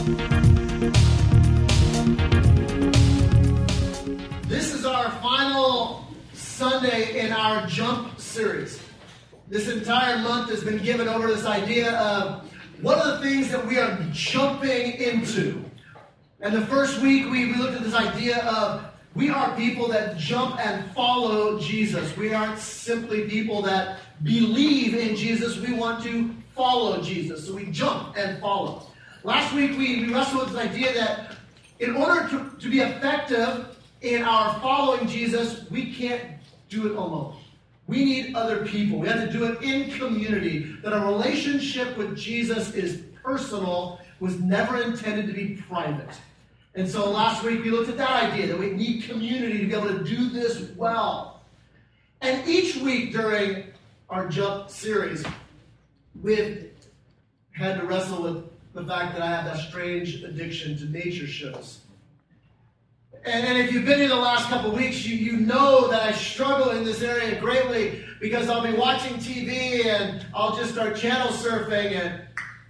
This is our final Sunday in our Jump series. This entire month has been given over this idea of what are the things that we are jumping into. And the first week we looked at this idea of we are people that jump and follow Jesus. We aren't simply people that believe in Jesus. We want to follow Jesus. So we jump and follow. Last week we wrestled with this idea that in order to be effective in our following Jesus, we can't do it alone. We need other people. We have to do it in community. That a relationship with Jesus is personal, was never intended to be private. And so last week we looked at that idea, that we need community to be able to do this well. And each week during our Jump series, we've had to wrestle with the fact that I have that strange addiction to nature shows. And if you've been here the last couple of weeks, you know that I struggle in this area greatly because I'll be watching TV and I'll just start channel surfing and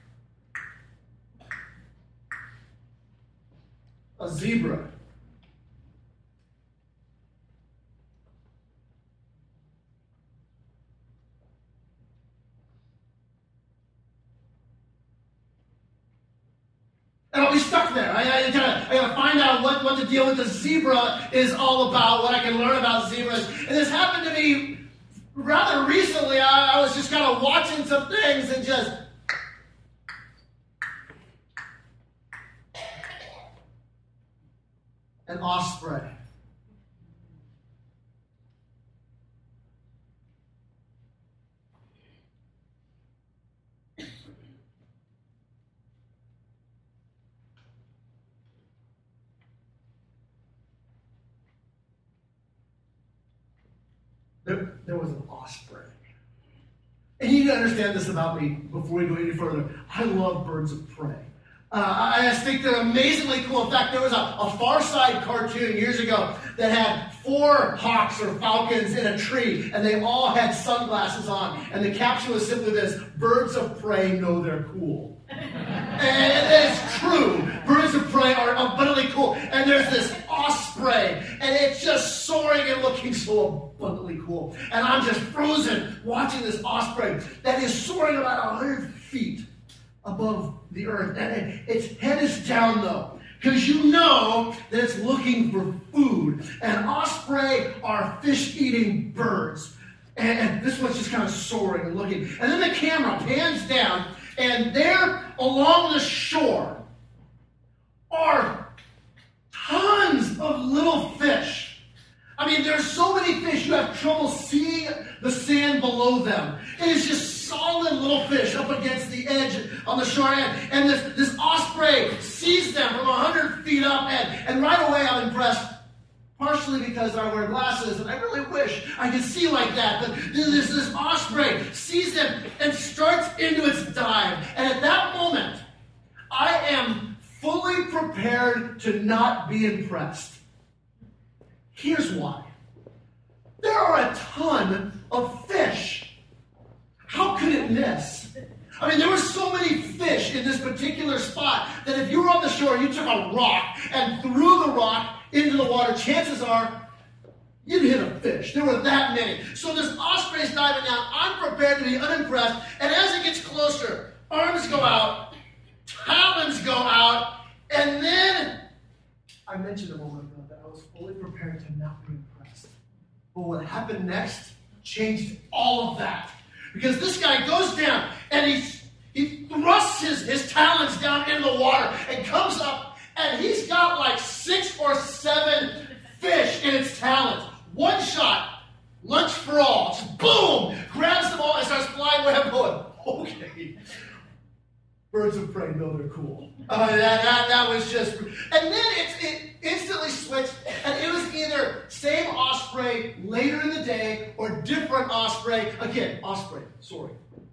a zebra. And I'll be stuck there. I gotta find out what the deal with the zebra is all about, what I can learn about zebras. And this happened to me rather recently. I was just kind of watching some things and just... an osprey. There was an osprey. And you need to understand this about me before we go any further. I love birds of prey. I just think they're amazingly cool. In fact, there was a Far Side cartoon years ago that had 4 hawks or falcons in a tree, and they all had sunglasses on. And the caption was simply this: birds of prey know they're cool. And it's true. Birds of prey are abundantly cool. And there's this osprey, and it's just soaring and looking so abundantly cool. And I'm just frozen watching this osprey that is soaring about 100 feet above the earth. And its head is down, though, because you know that it's looking for food. And osprey are fish-eating birds. And this one's just kind of soaring and looking. And then the camera pans down, and there along the shore are tons of little fish. I mean, there's so many fish you have trouble seeing the sand below them. It is just solid little fish up against the edge on the shore end. And this osprey sees them from 100 feet up, and right away I'm impressed. Partially because I wear glasses, and I really wish I could see like that. But this osprey sees them and starts into its dive. And at that moment, I am fully prepared to not be impressed. Here's why. There are a ton of fish. How could it miss? I mean, there were so many fish in this particular spot that if you were on the shore, you took a rock and threw the rock into the water, chances are you'd hit a fish. There were that many. So this osprey's diving down. I'm prepared to be unimpressed. And as it gets closer, arms go out, talons go out, and then I mentioned a moment ago that I was fully prepared to not be impressed. But what happened next changed all of that. Because this guy goes down and he thrusts his talons down into the water and comes up, and he's got like 6 or 7 fish in its talons. One shot, lunch for all. Just boom! Grabs them all and starts flying away. I'm going, okay. Birds of prey know they're cool. That was just... And then it instantly switched, and it was either same osprey later in the day or different osprey. Again, osprey, soaring.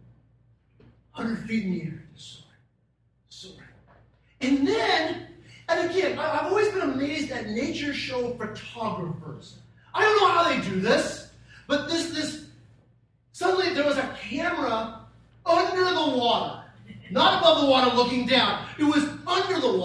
100 feet in the air, just soaring. And then... And again, I've always been amazed at nature show photographers. I don't know how they do this, but suddenly there was a camera under the water. Not above the water looking down. It was under the water.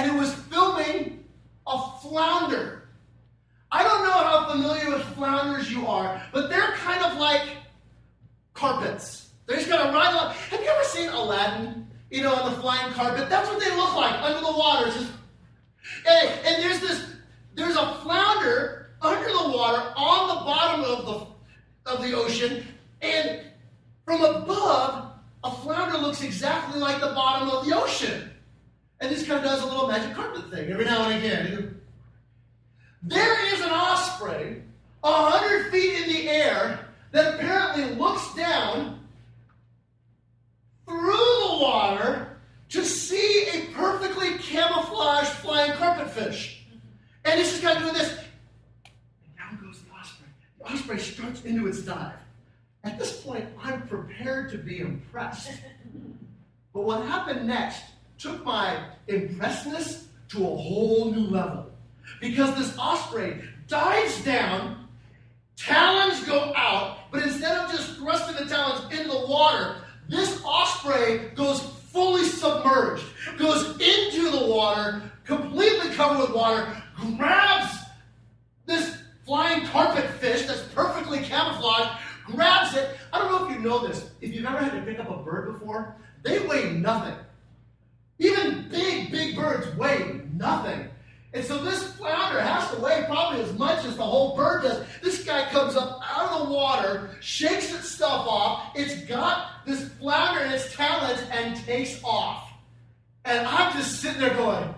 and it was filming a flounder. I don't know how familiar with flounders you are, but they're kind of like carpets. They're just going to ride along. Have you ever seen Aladdin, on the flying carpet? That's what they look like under the water. And there's a flounder under the water on the bottom of the ocean, and from above, a flounder looks exactly like the bottom of the ocean. And this kind of does a little magic carpet thing every now and again. There is an osprey 100 feet in the air that apparently looks down through the water to see a perfectly camouflaged flying carpet fish. And it's just kind of doing this. And down goes the osprey. The osprey starts into its dive. At this point, I'm prepared to be impressed. But what happened next took my impressedness to a whole new level. Because this osprey dives down, talons go out, but instead of just thrusting the talons into the water, this osprey goes fully submerged, goes into the water, completely covered with water, grabs this flying carpet fish that's perfectly camouflaged, grabs it. I don't know if you know this. If you've ever had to pick up a bird before, they weigh nothing. Even big birds weigh nothing. And so this flounder has to weigh probably as much as the whole bird does. This guy comes up out of the water, shakes its stuff off. It's got this flounder in its talons and takes off. And I'm just sitting there going,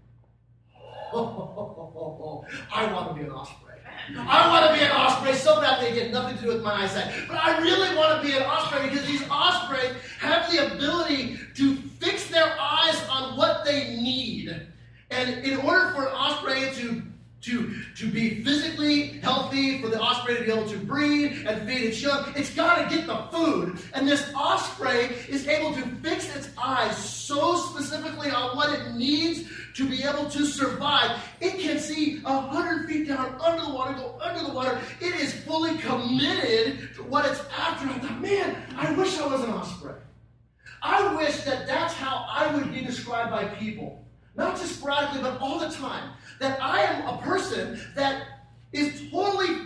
I want to be an osprey. I want to be an osprey so bad they get nothing to do with my eyesight. But I really want to be an osprey because these ospreys have the ability to fix their eyes on what they need. And in order for an osprey to be physically healthy, for the osprey to be able to breed and feed its young, it's got to get the food. And this osprey is able to fix its eyes so specifically on what it needs to be able to survive. It can see 100 feet down under the water, go under the water. It is fully committed to what it's after. I thought, man, I wish I was an osprey. I wish that that's how I would be described by people. Not just sporadically, but all the time. That I am a person that is totally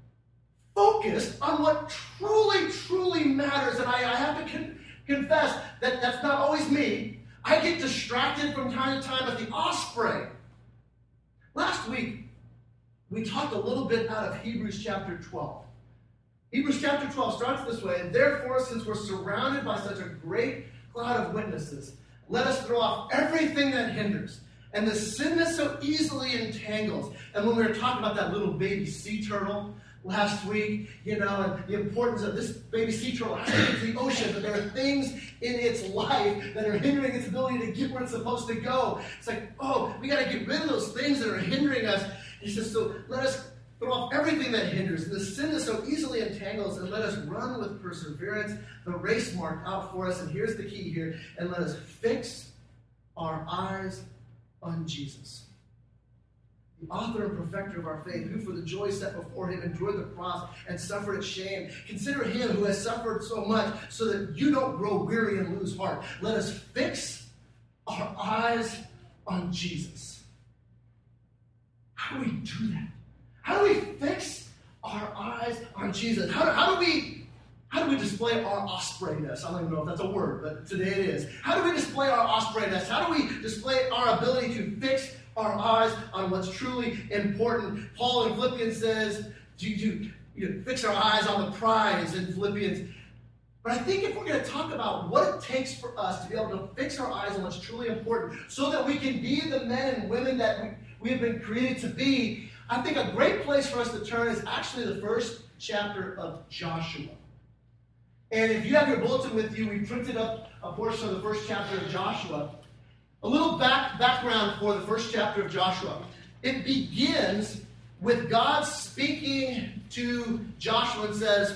focused on what truly matters. And I have to confess that that's not always me. I get distracted from time to time with the osprey. Last week, we talked a little bit out of Hebrews chapter 12. Hebrews chapter 12 starts this way, and therefore, since we're surrounded by such a great cloud of witnesses, let us throw off everything that hinders and the sin that so easily entangles. And when we were talking about that little baby sea turtle last week, and the importance of this baby sea turtle has to get to the ocean, but there are things in its life that are hindering its ability to get where it's supposed to go. It's like, we got to get rid of those things that are hindering us. He says, so let us throw off everything that hinders, the sin that so easily entangles, and let us run with perseverance the race marked out for us. And here's the key here, and let us fix our eyes on Jesus, the author and perfecter of our faith, who for the joy set before him endured the cross and suffered its shame. Consider him who has suffered so much so that you don't grow weary and lose heart. Let us fix our eyes on Jesus. How do we do that? How do we fix our eyes on Jesus? How do we display our ospreyness? I don't even know if that's a word, but today it is. How do we display our ospreyness? How do we display our ability to fix our eyes on what's truly important? Paul in Philippians says, to fix our eyes on the prize in Philippians. But I think if we're going to talk about what it takes for us to be able to fix our eyes on what's truly important so that we can be the men and women that we have been created to be, I think a great place for us to turn is actually the first chapter of Joshua. And if you have your bulletin with you, we printed up a portion of the first chapter of Joshua. A little background for the first chapter of Joshua. It begins with God speaking to Joshua and says,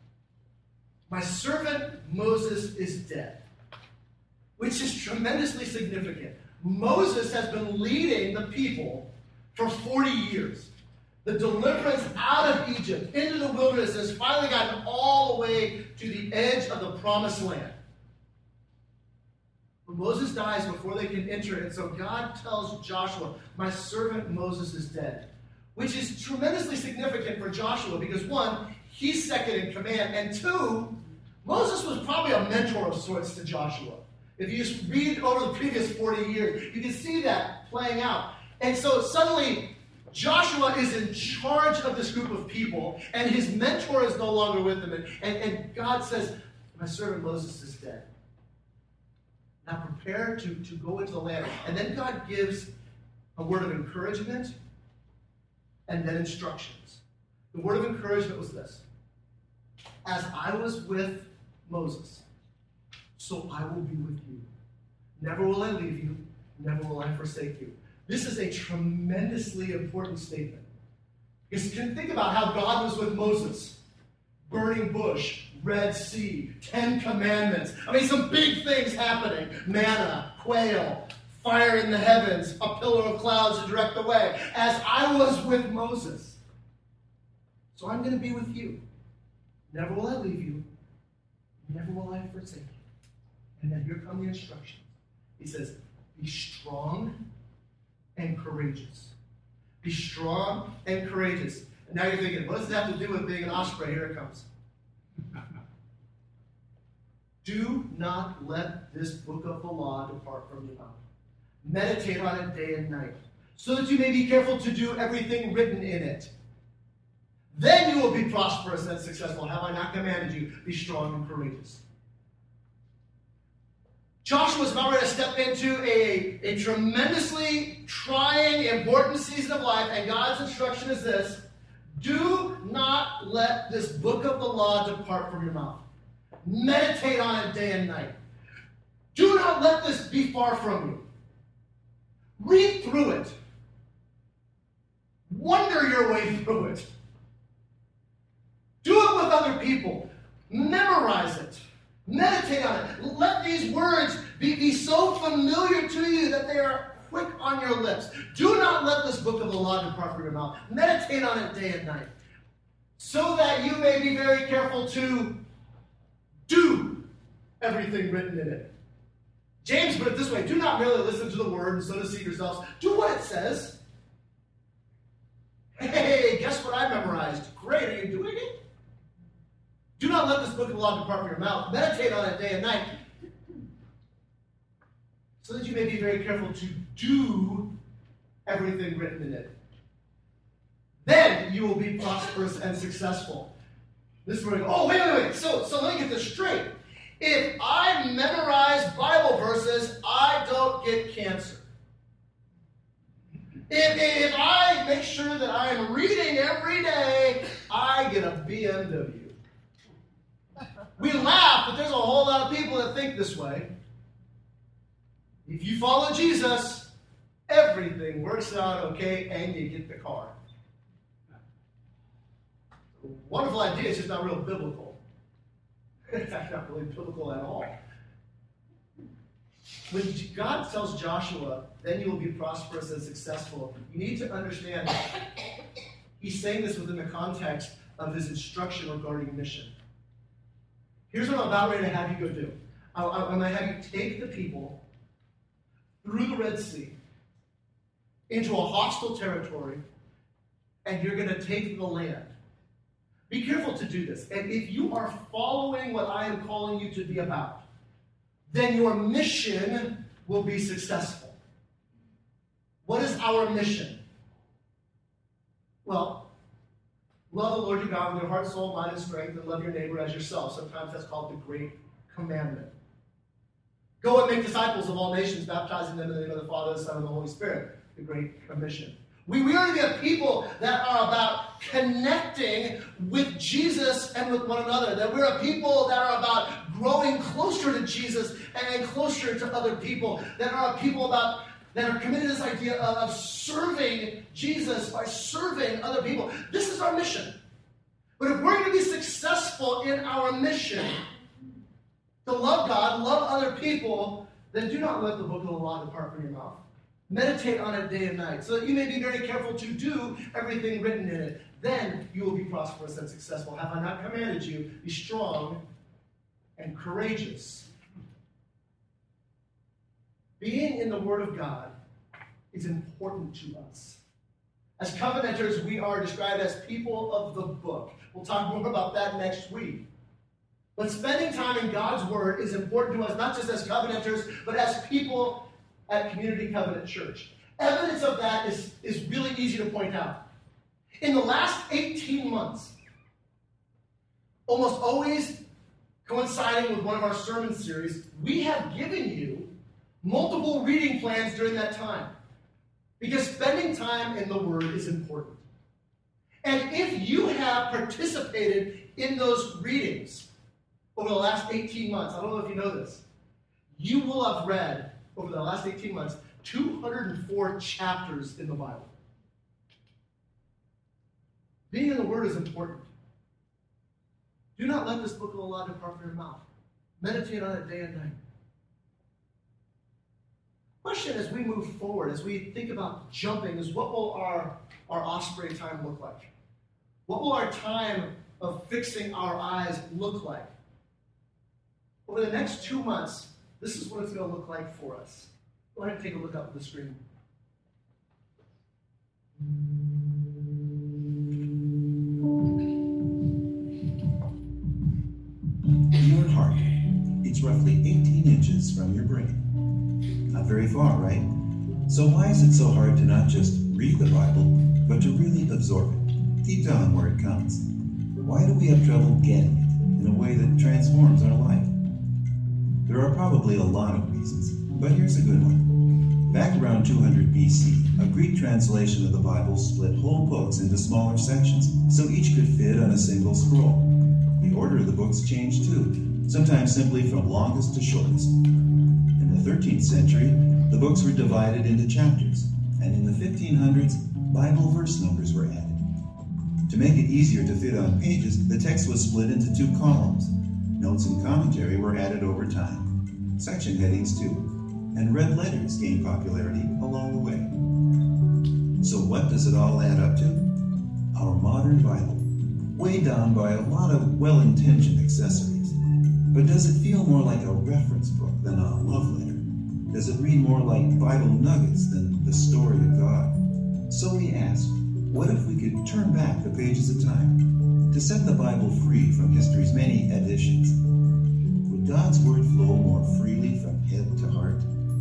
my servant Moses is dead, which is tremendously significant. Moses has been leading the people for 40 years. The deliverance out of Egypt into the wilderness has finally gotten all the way to the edge of the promised land. But Moses dies before they can enter, and so God tells Joshua, my servant Moses is dead. Which is tremendously significant for Joshua because, one, he's second in command, and two, Moses was probably a mentor of sorts to Joshua. If you just read over the previous 40 years, you can see that playing out. And so suddenly, Joshua is in charge of this group of people, and his mentor is no longer with him. And God says, my servant Moses is dead. Now prepare to go into the land. And then God gives a word of encouragement and then instructions. The word of encouragement was this. As I was with Moses, so I will be with you. Never will I leave you. Never will I forsake you. This is a tremendously important statement. Because you can think about how God was with Moses. Burning bush, Red Sea, 10 Commandments. I mean, some big things happening. Manna, quail, fire in the heavens, a pillar of clouds to direct the way. As I was with Moses, so I'm going to be with you. Never will I leave you. Never will I forsake you. And then here come the instructions. He says, be strong and courageous. Be strong and courageous. And now you're thinking, what does that have to do with being an osprey? Here it comes. Do not let this book of the law depart from your mouth. Meditate on it day and night, so that you may be careful to do everything written in it. Then you will be prosperous and successful. Have I not commanded you? Be strong and courageous. Joshua is about ready to step into a tremendously trying, important season of life, and God's instruction is this: do not let this book of the law depart from your mouth. Meditate on it day and night. Do not let this be far from you. Read through it. Wonder your way through it. Do it with other people. Memorize it. Meditate on it. Let these words be so familiar to you that they are quick on your lips. Do not let this book of the law depart from your mouth. Meditate on it day and night, so that you may be very careful to do everything written in it. James put it this way: do not merely listen to the word and so deceive yourselves. Do what it says. Hey, guess what I memorized? Great, are you doing it? Do not let this book of the law depart from your mouth. Meditate on it day and night, so that you may be very careful to do everything written in it. Then you will be prosperous and successful. This is where we go, oh, wait. So let me get this straight. If I memorize Bible verses, I don't get cancer. If I make sure that I am reading every day, I get a BMW. We laugh, but there's a whole lot of people that think this way. If you follow Jesus, everything works out okay and you get the car. Wonderful idea, it's just not real biblical. In fact, not really biblical at all. When God tells Joshua, then you will be prosperous and successful, you need to understand he's saying this within the context of his instruction regarding mission. Here's what I'm about ready to have you go do. I'm going to have you take the people through the Red Sea into a hostile territory, and you're going to take the land. Be careful to do this. And if you are following what I am calling you to be about, then your mission will be successful. What is our mission? Well, love the Lord your God with your heart, soul, mind, and strength, and love your neighbor as yourself. Sometimes that's called the Great Commandment. Go and make disciples of all nations, baptizing them in the name of the Father, the Son, and the Holy Spirit. The Great Commission. We are to be a people that are about connecting with Jesus and with one another. That we're a people that are about growing closer to Jesus and closer to other people. That are a people that are committed to this idea of serving Jesus by serving other people. This is our mission. But if we're going to be successful in our mission, to love God, love other people, then do not let the book of the law depart from your mouth. Meditate on it day and night, so that you may be very careful to do everything written in it. Then you will be prosperous and successful. Have I not commanded you? Be strong and courageous. Being in the Word of God is important to us. As covenanters, we are described as people of the book. We'll talk more about that next week. But spending time in God's Word is important to us, not just as covenanters, but as people at Community Covenant Church. Evidence of that is really easy to point out. In the last 18 months, almost always coinciding with one of our sermon series, we have given you multiple reading plans during that time. Because spending time in the Word is important. And if you have participated in those readings over the last 18 months, I don't know if you know this, you will have read over the last 18 months 204 chapters in the Bible. Being in the Word is important. Do not let this book of the law depart from your mouth. Meditate on it day and night. Question as we move forward, as we think about jumping, is what will our Osprey time look like? What will our time of fixing our eyes look like? Over the next 2 months, this is what it's going to look like for us. Go ahead and take a look up at the screen. Your heart, it's roughly 18 inches from your brain. Not very far, right? So why is it so hard to not just read the Bible, but to really absorb it, deep down where it counts? Why do we have trouble getting it in a way that transforms our life? There are probably a lot of reasons, but here's a good one. Back around 200 BC, a Greek translation of the Bible split whole books into smaller sections, so each could fit on a single scroll. The order of the books changed too, sometimes simply from longest to shortest. In the 13th century, the books were divided into chapters, and in the 1500s, Bible verse numbers were added. To make it easier to fit on pages, the text was split into 2 columns. Notes and commentary were added over time, section headings too, and red letters gained popularity along the way. So what does it all add up to? Our modern Bible, weighed down by a lot of well-intentioned accessories. But does it feel more like a reference book than a love letter? Does it read more like Bible nuggets than the story of God? So we asked, what if we could turn back the pages of time to set the Bible free from history's many editions? Would God's Word flow more freely from head to heart?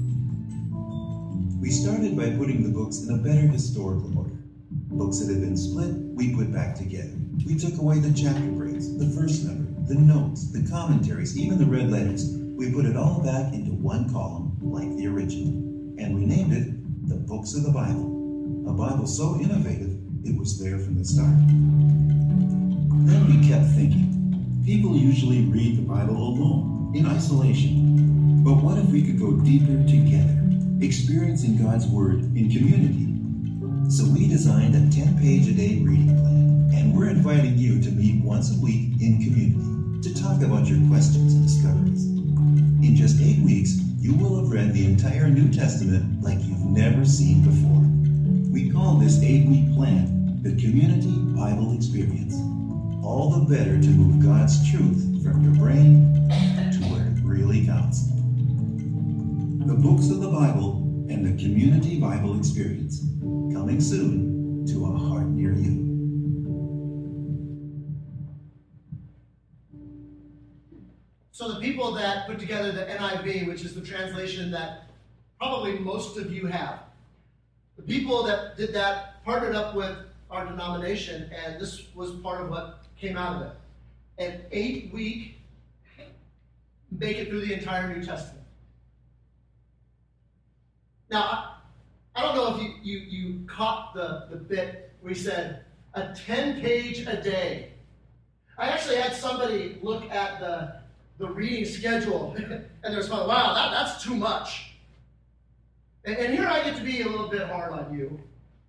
We started by putting the books in a better historical order. Books that had been split, we put back together. We took away the chapter breaks, the verse number, the notes, the commentaries, even the red letters. We put it all back into one column, like the original. And we named it the Books of the Bible. A Bible so innovative, it was there from the start. Then we kept thinking. People usually read the Bible alone, in isolation. But what if we could go deeper together, experiencing God's Word in community? So we designed a 10-page-a-day reading plan, and we're inviting you to meet once a week in community to talk about your questions and discoveries. In just 8 weeks, you will have read the entire New Testament like you've never seen before. We call this 8-week plan the Community Bible Experience. All the better to move God's truth from your brain to where it really counts. The Books of the Bible and the Community Bible Experience, coming soon to a heart near you. So the people that put together the NIV, which is the translation that probably most of you have, the people that did that partnered up with our denomination, and this was part of what came out of it. An 8-week, make it through the entire New Testament. Now, I don't know if you caught the bit where he said, a 10-page a day. I actually had somebody look at the reading schedule, and they was like, wow, that's too much. And here I get to be a little bit hard on you.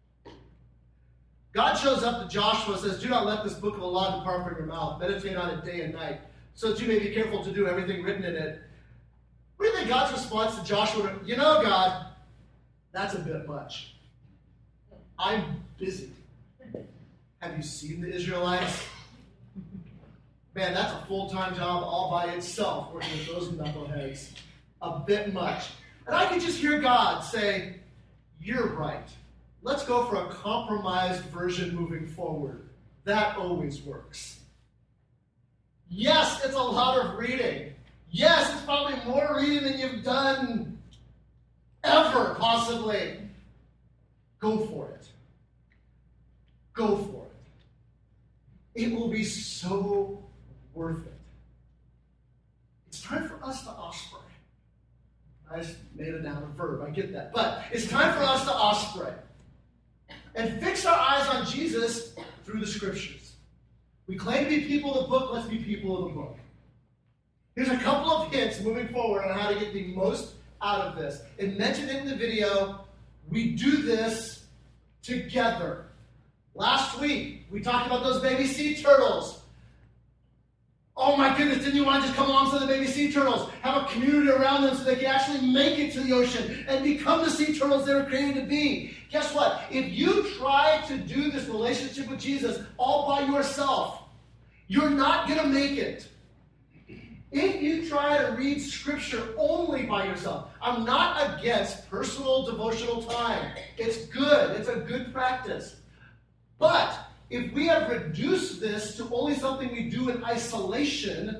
God shows up to Joshua and says, do not let this book of the law depart from your mouth. Meditate on it day and night, so that you may be careful to do everything written in it. What do you think God's response to Joshua? You know, God, that's a bit much. I'm busy. Have you seen the Israelites? Man, that's a full-time job all by itself, working with those knuckleheads. A bit much. And I could just hear God say, you're right. Let's go for a compromised version moving forward. That always works. Yes, it's a lot of reading. Yes, it's probably more reading than you've done ever, possibly. Go for it. Go for it. It will be so worth it. It's time for us to osprey. I just made it down a verb, I get that. But it's time for us to osprey. And fix our eyes on Jesus through the Scriptures. We claim to be people of the book, let's be people of the book. Here's a couple of hints moving forward on how to get the most out of this. It mentioned it in the video. We do this together. Last week, we talked about those baby sea turtles. Oh my goodness, didn't you want to just come alongside the baby sea turtles? Have a community around them so they can actually make it to the ocean and become the sea turtles they were created to be. Guess what? If you try to do this relationship with Jesus all by yourself, you're not going to make it. If you try to read Scripture only by yourself, I'm not against personal devotional time. It's good. It's a good practice. But if we have reduced this to only something we do in isolation,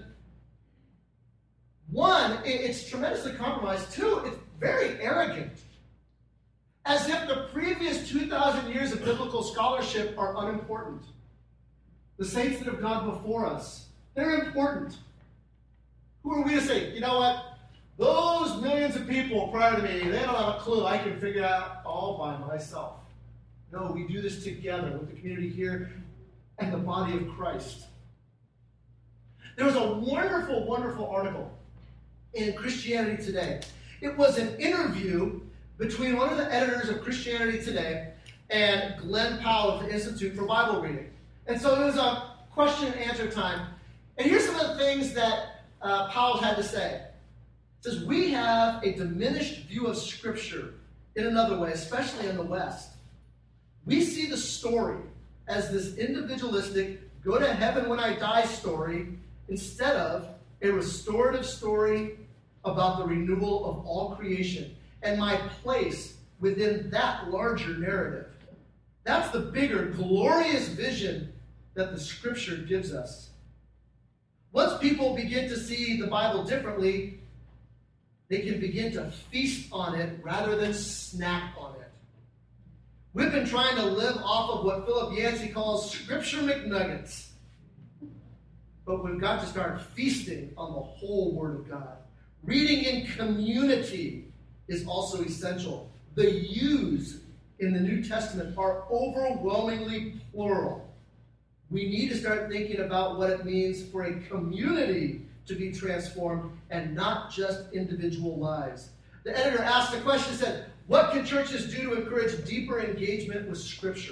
one, it's tremendously compromised. Two, it's very arrogant. As if the previous 2,000 years of biblical scholarship are unimportant. The saints that have gone before us, they're important. Who are we to say, you know what? Those millions of people prior to me, they don't have a clue. I can figure it out all by myself. No, we do this together with the community here and the body of Christ. There was a wonderful, wonderful article in Christianity Today. It was an interview between one of the editors of Christianity Today and Glenn Powell of the Institute for Bible Reading. And so it was a question and answer time. And here's some of the things that Powell had to say. It says, we have a diminished view of Scripture in another way, especially in the West. We see the story as this individualistic, go to heaven when I die story, instead of a restorative story about the renewal of all creation and my place within that larger narrative. That's the bigger, glorious vision that the Scripture gives us. Once people begin to see the Bible differently, they can begin to feast on it rather than snack on it. We've been trying to live off of what Philip Yancey calls Scripture McNuggets. But we've got to start feasting on the whole Word of God. Reading in community is also essential. The yous in the New Testament are overwhelmingly plural. We need to start thinking about what it means for a community to be transformed and not just individual lives. The editor asked the question, said, what can churches do to encourage deeper engagement with Scripture?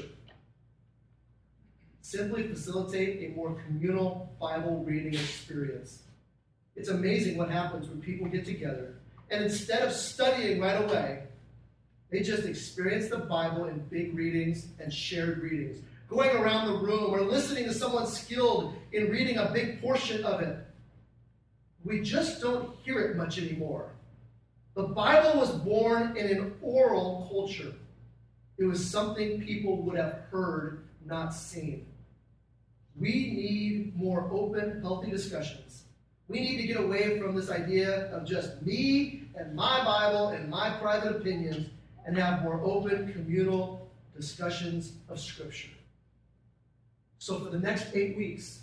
Simply facilitate a more communal Bible reading experience. It's amazing what happens when people get together and instead of studying right away, they just experience the Bible in big readings and shared readings. Going around the room or listening to someone skilled in reading a big portion of it. We just don't hear it much anymore. The Bible was born in an oral culture. It was something people would have heard, not seen. We need more open, healthy discussions. We need to get away from this idea of just me and my Bible and my private opinions and have more open, communal discussions of Scripture. So for the next 8 weeks,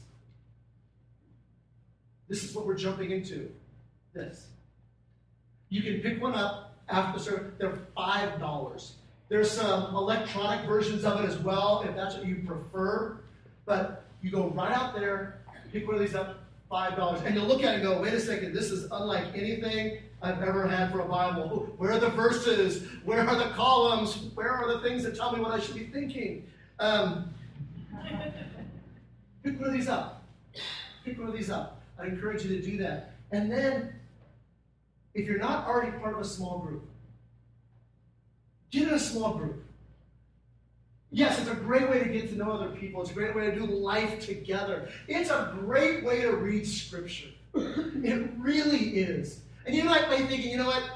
this is what we're jumping into. This. You can pick one up after the service. They're $5. There's some electronic versions of it as well, if that's what you prefer. But you go right out there, pick one of these up, $5. And you'll look at it and go, wait a second, this is unlike anything I've ever had for a Bible. Where are the verses? Where are the columns? Where are the things that tell me what I should be thinking? Pick one of these up. Pick one of these up. I encourage you to do that. And then, if you're not already part of a small group, get in a small group. Yes, it's a great way to get to know other people. It's a great way to do life together. It's a great way to read Scripture. It really is. And you might be thinking, you know what?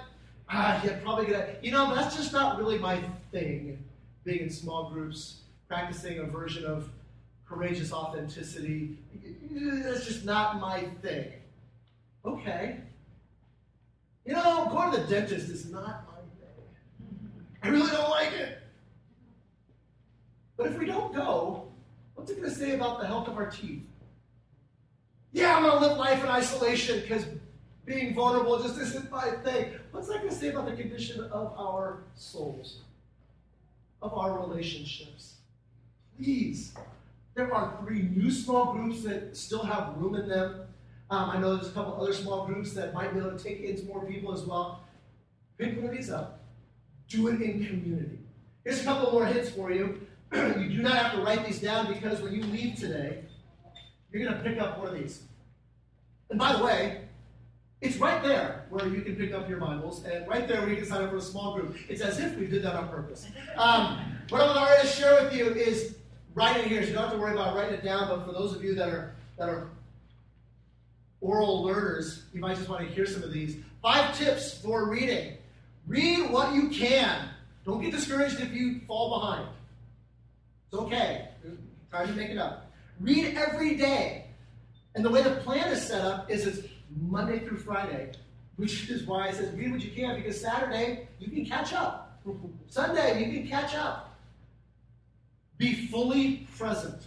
Yeah, probably gonna, but that's just not really my thing, being in small groups, practicing a version of courageous authenticity. That's just not my thing. Okay. Going to the dentist is not my thing. I really don't like it. But if we don't go, what's it going to say about the health of our teeth? Yeah, I'm going to live life in isolation because being vulnerable just isn't my thing. What's that going to say about the condition of our souls, of our relationships? Please. There are 3 new small groups that still have room in them. I know there's a couple other small groups that might be able to take in more people as well. Pick one of these up. Do it in community. Here's a couple more hints for you. You do not have to write these down because when you leave today, you're going to pick up one of these. And by the way, it's right there where you can pick up your Bibles, and right there where you can sign up for a small group. It's as if we did that on purpose. What I'm going to share with you is right in here, so you don't have to worry about writing it down, but for those of you that are oral learners, you might just want to hear some of these. 5 tips for reading. Read what you can. Don't get discouraged if you fall behind. It's okay. Time to make it up. Read every day. And the way the plan is set up is it's Monday through Friday, which is why it says read what you can, because Saturday you can catch up. Sunday you can catch up. Be fully present.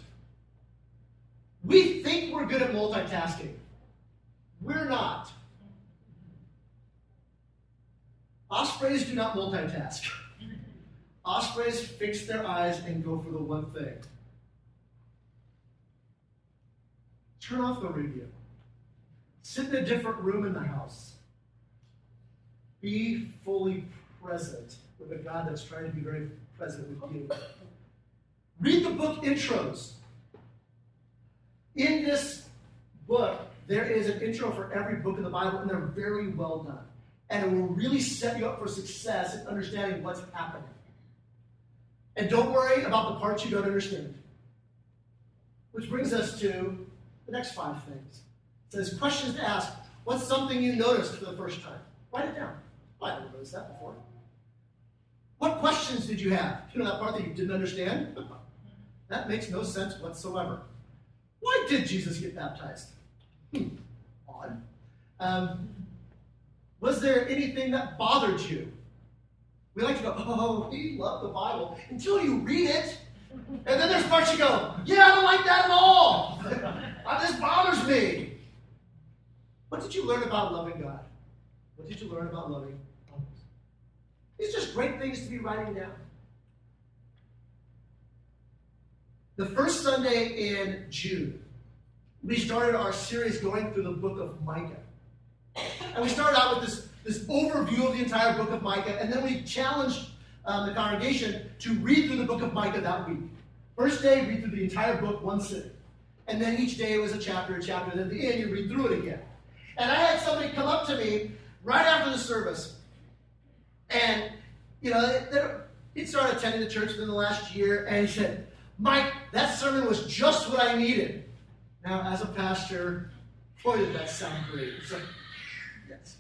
We think we're good at multitasking. We're not. Ospreys do not multitask. Ospreys fix their eyes and go for the one thing. Turn off the radio. Sit in a different room in the house. Be fully present with a God that's trying to be very present with you. Read the book intros. In this book, there is an intro for every book in the Bible, and they're very well done. And it will really set you up for success in understanding what's happening. And don't worry about the parts you don't understand. Which brings us to the next 5 things. It says, questions to ask. What's something you noticed for the first time? Write it down. I never noticed that before. What questions did you have? You know that part that you didn't understand? That makes no sense whatsoever. Why did Jesus get baptized? Odd. Was there anything that bothered you? We like to go, oh, we love the Bible, until you read it. And then there's parts you go, yeah, I don't like that at all. This bothers me. What did you learn about loving God? What did you learn about loving others? These are just great things to be writing down. The first Sunday in June, we started our series going through the book of Micah. And we started out with this overview of the entire book of Micah, and then we challenged the congregation to read through the book of Micah that week. First day, read through the entire book, one sitting. And then each day was a chapter, and then at the end, you read through it again. And I had somebody come up to me right after the service, and, he'd started attending the church within the last year, and he said, Mike, that sermon was just what I needed. Now, as a pastor, boy, did that sound great. It's like, yes.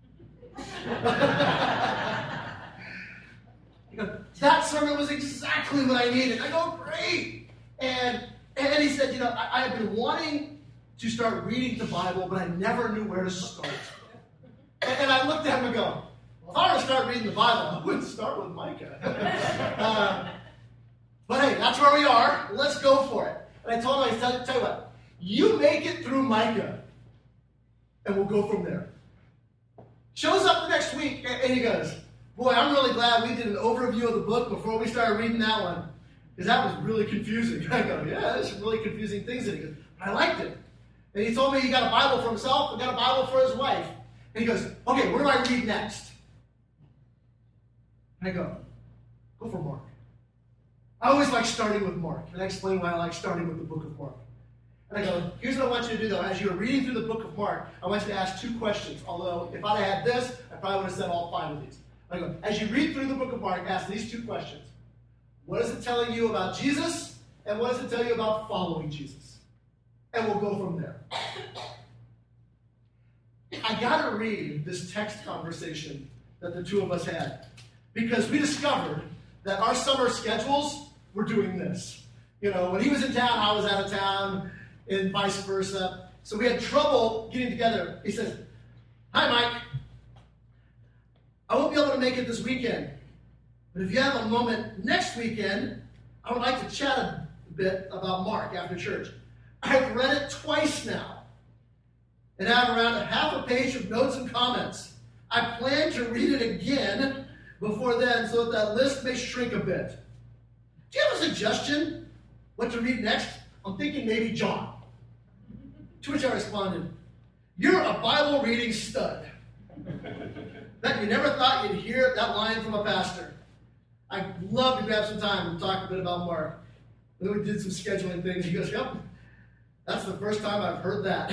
He goes, that sermon was exactly what I needed. I go, great. And he said, I have been wanting to start reading the Bible, but I never knew where to start. And I looked at him and go, if I were to start reading the Bible, I wouldn't start with Micah. But hey, that's where we are. Let's go for it. And I told him, tell you what, you make it through Micah, and we'll go from there. Shows up the next week, and he goes, boy, I'm really glad we did an overview of the book before we started reading that one, because that was really confusing. I go, yeah, there's some really confusing things in it. He goes, but I liked it. And he told me he got a Bible for himself and got a Bible for his wife. And he goes, okay, where do I read next? And I go for Mark. I always like starting with Mark, and I explain why I like starting with the book of Mark. And I go, here's what I want you to do, though. As you're reading through the book of Mark, I want you to ask 2 questions. Although, if I'd had this, I probably would have said all 5 of these. I go, as you read through the book of Mark, ask these 2 questions. What is it telling you about Jesus? And what does it tell you about following Jesus? And we'll go from there. I got to read this text conversation that the two of us had. Because we discovered that our summer schedules were doing this. When he was in town, I was out of town, and vice versa. So we had trouble getting together. He says, "Hi, Mike. I won't be able to make it this weekend. But if you have a moment next weekend, I would like to chat a bit about Mark after church. I've read it twice now, and I have around half a page of notes and comments. I plan to read it again before then so that list may shrink a bit. Do you have a suggestion what to read next? I'm thinking maybe John." To which I responded, "You're a Bible reading stud. Bet you never thought you'd hear that line from a pastor. I'd love to grab some time and talk a bit about Mark." And then we did some scheduling things. He goes, "Yep, that's the first time I've heard that."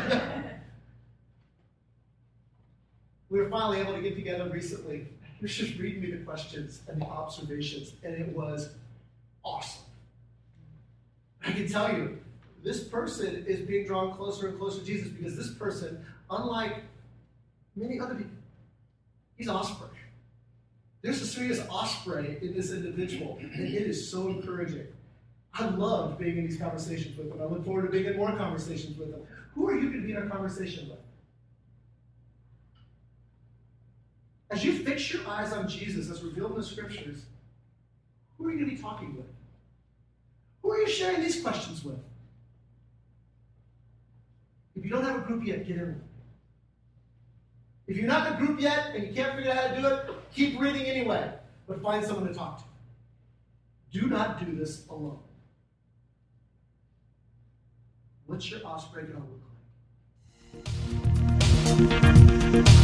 We were finally able to get together recently. He was just reading me the questions and the observations, and it was awesome. I can tell you, this person is being drawn closer and closer to Jesus because this person, unlike many other people, he's Osprey. There's a serious Osprey in this individual, and it is so encouraging. I loved being in these conversations with him. I look forward to being in more conversations with him. Who are you going to be in a conversation with? As you fix your eyes on Jesus as revealed in the Scriptures, who are you going to be talking with? Who are you sharing these questions with? If you don't have a group yet, get in one. If you're not in a group yet and you can't figure out how to do it, keep reading anyway, but find someone to talk to. Do not do this alone. What's your Osprey going to look like?